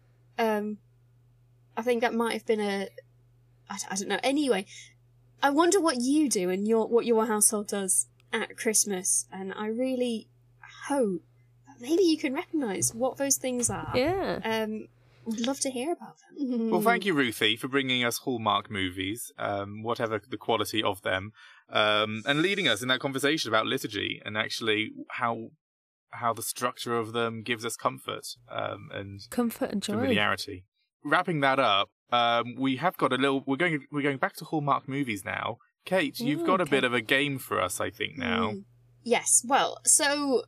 Um, I think that might have been a. I, I don't know. Anyway, I wonder what you do and your what your household does at Christmas, and I really hope that maybe you can recognise what those things are. Yeah. Um, would love to hear about them. Well, thank you, Ruthie, for bringing us Hallmark movies, um, whatever the quality of them, um, and leading us in that conversation about liturgy and actually how how the structure of them gives us comfort um, and Comfort and joy. familiarity. Wrapping that up, um, we have got a little. We're going. We're going back to Hallmark movies now. Kate, you've Ooh, got a okay. bit of a game for us, I think now. Mm. Yes, well, so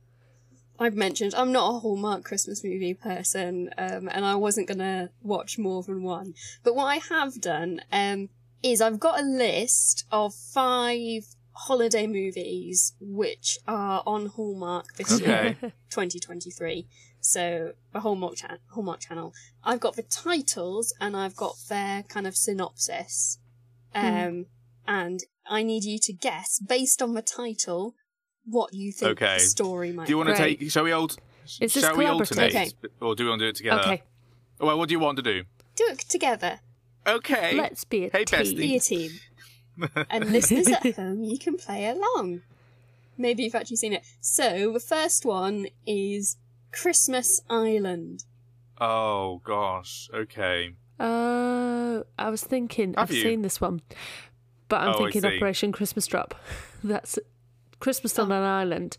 I've mentioned I'm not a Hallmark Christmas movie person, um, and I wasn't gonna watch more than one. But what I have done um, is I've got a list of five holiday movies which are on Hallmark this Okay. year, twenty twenty-three. So the Hallmark, cha- Hallmark channel. I've got the titles and I've got their kind of synopsis. Um, and I need you to guess, based on the title, what you think Okay. the story might Do you want to Great. take? Shall we alt? Is this Shall we collaborative? alternate, Okay. or do we want to do it together? Okay. Well, what do you want to do? Do it together. Okay. Let's be a Hey, team. bestie. Be a team. And listeners at home, you can play along. Maybe you've actually seen it. So, the first one is Christmas Island. Oh, gosh. Okay. Uh, I was thinking, Have I've you? seen this one, but I'm Oh, I thinking see. Operation Christmas Drop. That's Christmas on Oh. an island.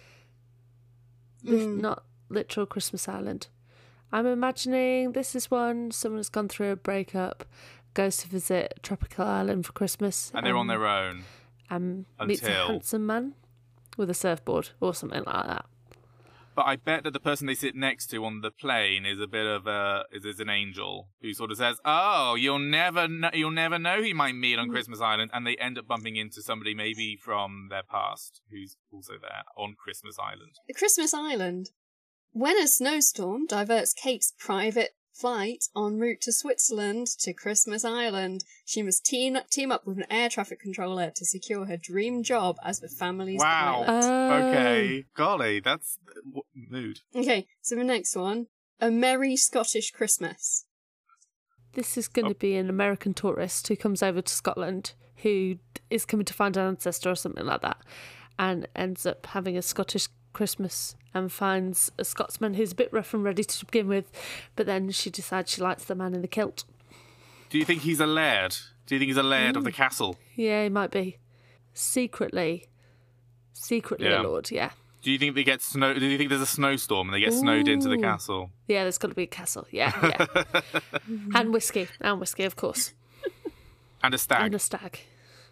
This- Mm. Not literal Christmas Island. I'm imagining this is one someone has gone through a breakup, goes to visit a tropical island for Christmas, And they're on their own. and meets a until- handsome man with a surfboard or something like that. But I bet that the person they sit next to on the plane is a bit of a is, is an angel who sort of says, "Oh, you'll never know, you'll never know who you might meet on Christmas Island," and they end up bumping into somebody maybe from their past who's also there on Christmas Island. The Christmas Island. When a snowstorm diverts Kate's private flight en route to Switzerland to Christmas Island, she must team, team up with an air traffic controller to secure her dream job as the family's Wow. pilot. Oh. Okay, golly, that's what mood. Okay, so the next one. A Merry Scottish Christmas. This is going Oh. to be an American tourist who comes over to Scotland, who is coming to find an ancestor or something like that, and ends up having a Scottish Christmas and finds a Scotsman who's a bit rough and ready to begin with, but then she decides she likes the man in the kilt. Do you think he's a laird? Do you think he's a laird of the castle? Yeah, he might be. Secretly. Secretly Yeah. a lord, yeah. Do you think they get snow? Do you think there's a snowstorm and they get snowed into the Ooh. castle? Yeah, there's got to be a castle. Yeah, yeah. And whiskey. And whiskey, of course. And a stag. And a stag.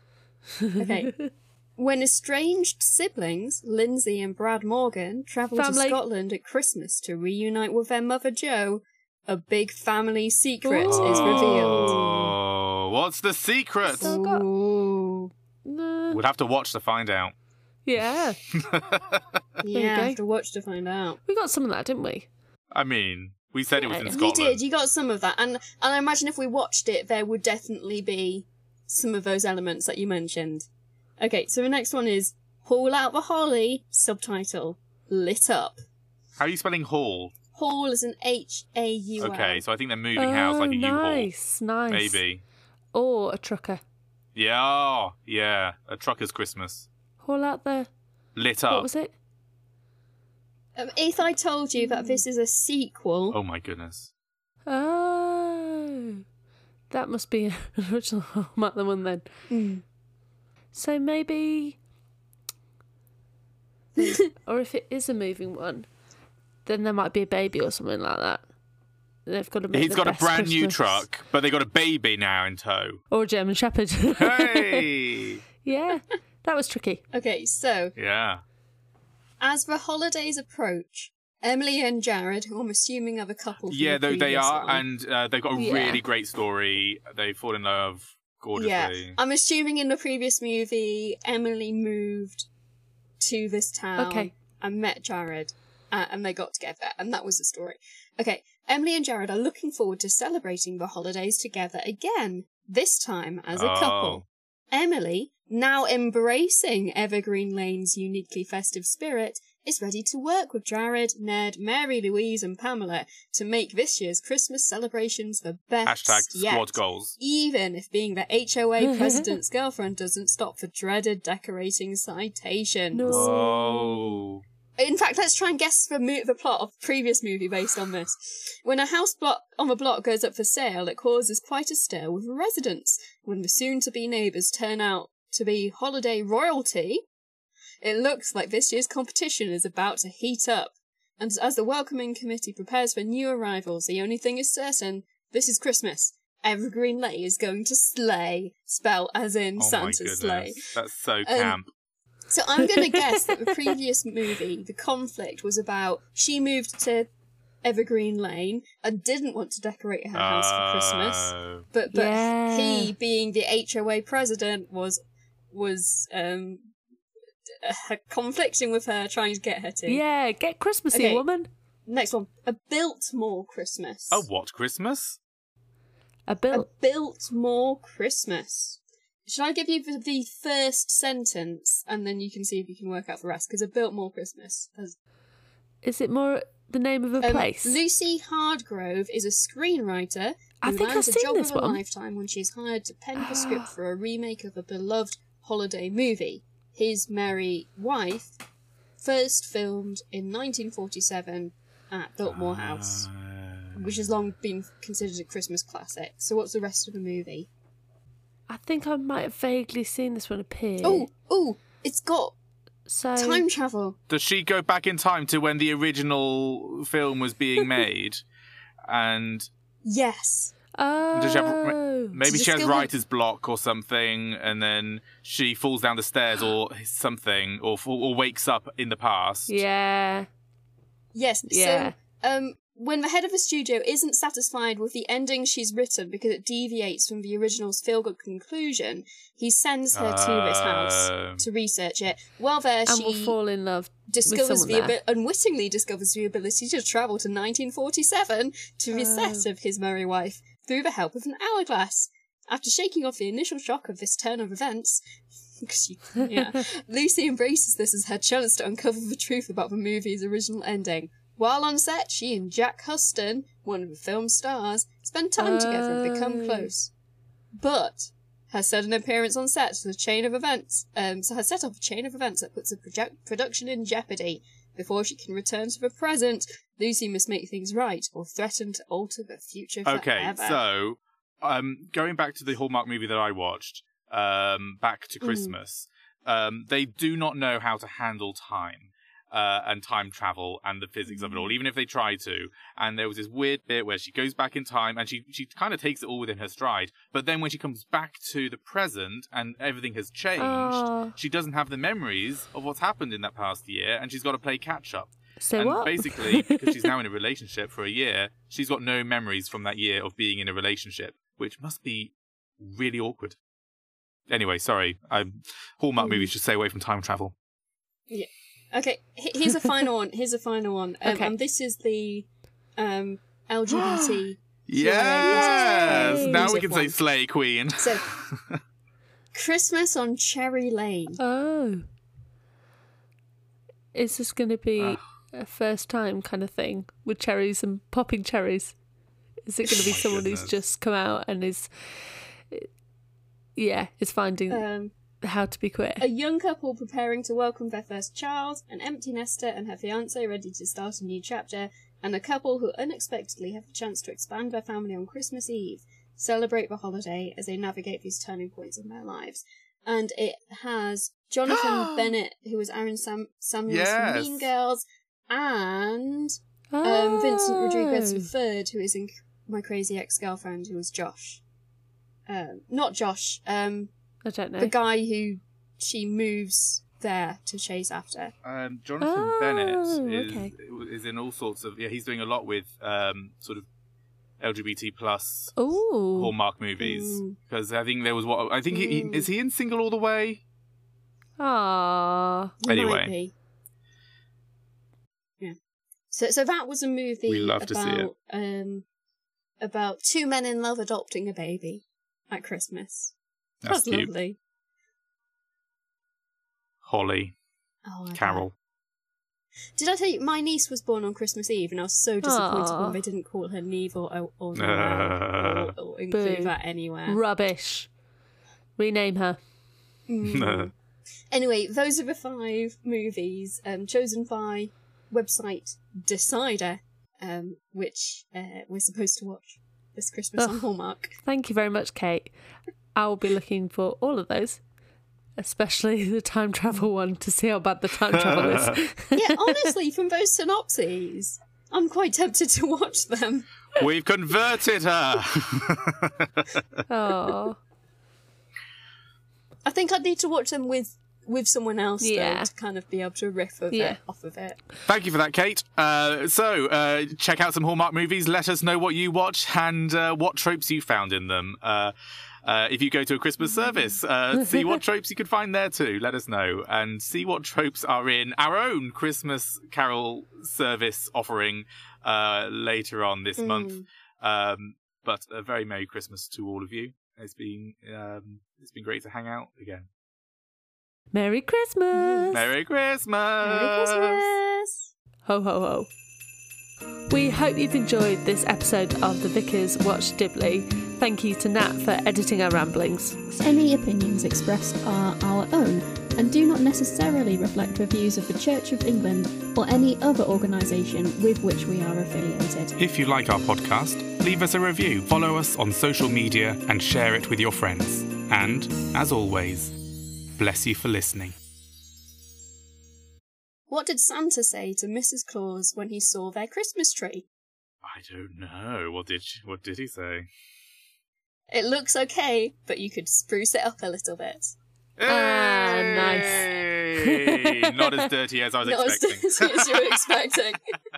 Okay. When estranged siblings, Lindsay and Brad Morgan, travel to Family. Scotland at Christmas to reunite with their mother Jo, a big family secret is revealed. Oh, what's the secret? So- got- Ooh. Nah. We'll have to watch to find out. Yeah. Yeah, go. have to watch to find out. We got some of that, didn't we? I mean, we said it was in Yeah. Scotland. You did, you got some of that. And, and I imagine if we watched it, there would definitely be some of those elements that you mentioned. Okay, so the next one is Haul Out the Holly, subtitle, Lit Up. How are you spelling hall? Hall is an H A U L. Okay, so I think they're moving house like a Oh, U-Haul. nice, nice. Maybe. Or a trucker. Yeah, oh, yeah. A trucker's Christmas. Haul out there. Lit What up. was it? Um, if I told you that this is a sequel, Oh my goodness. Oh. That must be an original Hallmark the one then. Mm. So maybe... or if it is a moving one, then there might be a baby or something like that. They've got to make He's the got a best brand new Christmas. truck, but they got a baby now in tow. Or a German Shepherd. Hey! Yeah, that was tricky. okay, so Yeah. as the holidays approach, Emily and Jared, who I'm assuming are the couple. From Yeah, the they, they previous are, one. and uh, they've got a Yeah. really great story. They fall in love gorgeously. Yeah, I'm assuming in the previous movie, Emily moved to this town Okay. and met Jared, uh, and they got together, and that was the story. Okay, Emily and Jared are looking forward to celebrating the holidays together again, this time as a Oh. couple. Emily, now embracing Evergreen Lane's uniquely festive spirit, is ready to work with Jared, Ned, Mary Louise, and Pamela to make this year's Christmas celebrations the best Hashtag yet. squad goals. Even if being the H O A president's girlfriend doesn't stop for dreaded decorating citations. No. Whoa. In fact, let's try and guess the, mo- the plot of the previous movie based on this. When a house block on the block goes up for sale, it causes quite a stir with the residents. When the soon-to-be neighbours turn out to be holiday royalty, it looks like this year's competition is about to heat up. And as the welcoming committee prepares for new arrivals, the only thing is certain, this is Christmas. Evergreen Lane is going to slay, spell as in Oh my Santa's goodness. sleigh. That's so Um, camp. So I'm going to guess that the previous movie, the conflict was about she moved to Evergreen Lane and didn't want to decorate her house for Christmas, Oh. but but Yeah. he, being the H O A president, was was um uh, conflicting with her, trying to get her to. Yeah, get Christmassy, Okay. woman. Next one, a Biltmore Christmas. Oh, what Christmas? A A bill. Biltmore Christmas. Should I give you the, the first sentence and then you can see if you can work out the rest? Because a Biltmore Christmas has Is it more the name of a Um, place? Lucy Hardgrove is a screenwriter I who think I've lands a seen job this of a one. lifetime when she's hired to pen the script for a remake of a beloved holiday movie. His Merry Wife, first filmed in nineteen forty-seven at Biltmore House, which has long been considered a Christmas classic. So what's the rest of the movie? I think I might have vaguely seen this one appear. Oh, oh, it's got so time travel. Does she go back in time to when the original film was being made? And Yes. Oh, does she have, maybe To she has discover- writer's block or something, and then she falls down the stairs or something, or or wakes up in the past. yeah, Yes. Yeah. So, um, when the head of a studio isn't satisfied with the ending she's written because it deviates from the original's feel-good conclusion, he sends her to this house Oh. to research it. While there, and she will fall in love. discovers someone the there. abi- unwittingly discovers the ability to travel to nineteen forty-seven to the set Oh. of His Merry Wife through the help of an hourglass. After shaking off the initial shock of this turn of events, 'cause she- yeah, Lucy embraces this as her chance to uncover the truth about the movie's original ending. While on set, she and Jack Huston, one of the film's stars, spend time together and become Oh. close. But her sudden appearance on set is a chain of events. Um, so her set off a chain of events that puts the project- production in jeopardy. Before she can return to the present, Lucy must make things right or threaten to alter the future forever. Okay, so um, going back to the Hallmark movie that I watched, um, Back to Christmas, um, they do not know how to handle time. Uh, and time travel and the physics of it all, even if they try to. And there was this weird bit where she goes back in time and she, she kind of takes it all within her stride. But then when she comes back to the present and everything has changed, Oh. she doesn't have the memories of what's happened in that past year and she's got to play catch up. So and what? basically, because she's now in a relationship for a year, she's got no memories from that year of being in a relationship, which must be really awkward. Anyway, sorry. I'm, Hallmark movies should stay away from time travel. Yeah. Okay, he- here's a final one. Here's a final one. Um, Okay. And this is the um, L G B T. Yes! Yay. Now we can say One. Slay Queen. So, Christmas on Cherry Lane. Oh, is this going to be Ah. a first time kind of thing with cherries and popping cherries? Is it going to be Oh my someone goodness. who's just come out and is, yeah, is finding Um, how to be queer? a young couple preparing to welcome their first child, an empty nester and her fiance ready to start a new chapter, and a couple who unexpectedly have the chance to expand their family on Christmas Eve, celebrate the holiday as they navigate these turning points in their lives. And it has Jonathan Bennett, who was Aaron Sam- Samuels Yes. from Mean Girls, and um, Vincent Rodriguez the Oh. Third, who is in My Crazy Ex-Girlfriend, who was Josh. Um, not Josh, um, I don't know. the guy who she moves there to chase after. Um, Jonathan Oh, Bennett is okay. is in all sorts of yeah. He's doing a lot with um, sort of L G B T plus Oh, Hallmark movies Mm. because I think there was what I think he, he Mm. is he in Single All the Way. ah, He Anyway. might be. Yeah. So, so that was a movie We love to see about um about two men in love adopting a baby at Christmas. That's That's cute. lovely. Holly, Oh, I bet. Carol. Did I tell you my niece was born on Christmas Eve, and I was so disappointed Aw. when they didn't call her Neve or or, or, Uh. Noelle or, or include Boo. that anywhere. rubbish. Rename her. Mm. Anyway, those are the five movies um, chosen by website Decider, um, which uh, we're supposed to watch this Christmas on Ugh. Hallmark. Thank you very much, Kate. I will be looking for all of those, especially the time travel one, to see how bad the time travel is. Yeah, honestly, from those synopses, I'm quite tempted to watch them. We've converted her. Oh, I think I'd need to watch them with with someone else though, Yeah. to kind of be able to riff of Yeah. it, off of it. Thank you for that, Kate. Uh, so, uh, check out some Hallmark movies. Let us know what you watch and uh, what tropes you found in them. Uh, uh, if you go to a Christmas service, uh, see what tropes you could find there too. Let us know. And see what tropes are in our own Christmas Carol service offering uh, later on this month. Um, but a very Merry Christmas to all of you. It's been, um, it's been great to hang out again. Merry Christmas! Merry Christmas! Merry Christmas! Ho ho ho. We hope you've enjoyed this episode of The Vicar's Watch Dibley. Thank you to Nat for editing our ramblings. Any opinions expressed are our own and do not necessarily reflect the views of the Church of England or any other organisation with which we are affiliated. If you like our podcast, leave us a review, follow us on social media and share it with your friends. And, as always, bless you for listening. What did Santa say to Missus Claus when he saw their Christmas tree? I don't know. What did what did he say? It looks okay, but you could spruce it up a little bit. Ah, nice. Hey! Not as dirty as I was Not expecting. as dirty as you were expecting.